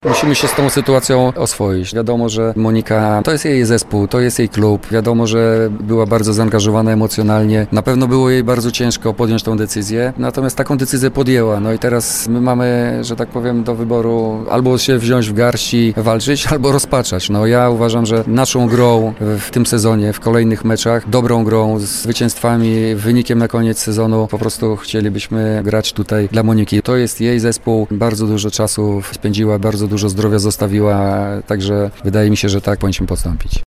Musimy się z tą sytuacją oswoić. Wiadomo, że Monika to jest jej zespół, to jest jej klub. Wiadomo, że była bardzo zaangażowana emocjonalnie. Na pewno było jej bardzo ciężko podjąć tą decyzję, natomiast taką decyzję podjęła. No i teraz my mamy, że tak powiem, do wyboru albo się wziąć w garści, walczyć, albo rozpaczać. No ja uważam, że naszą grą w tym sezonie, w kolejnych meczach, dobrą grą, z zwycięstwami, wynikiem na koniec sezonu, po prostu chcielibyśmy grać tutaj dla Moniki. To jest jej zespół, bardzo dużo czasu spędziła, bardzo dużo zdrowia zostawiła, także wydaje mi się, że tak powinniśmy postąpić.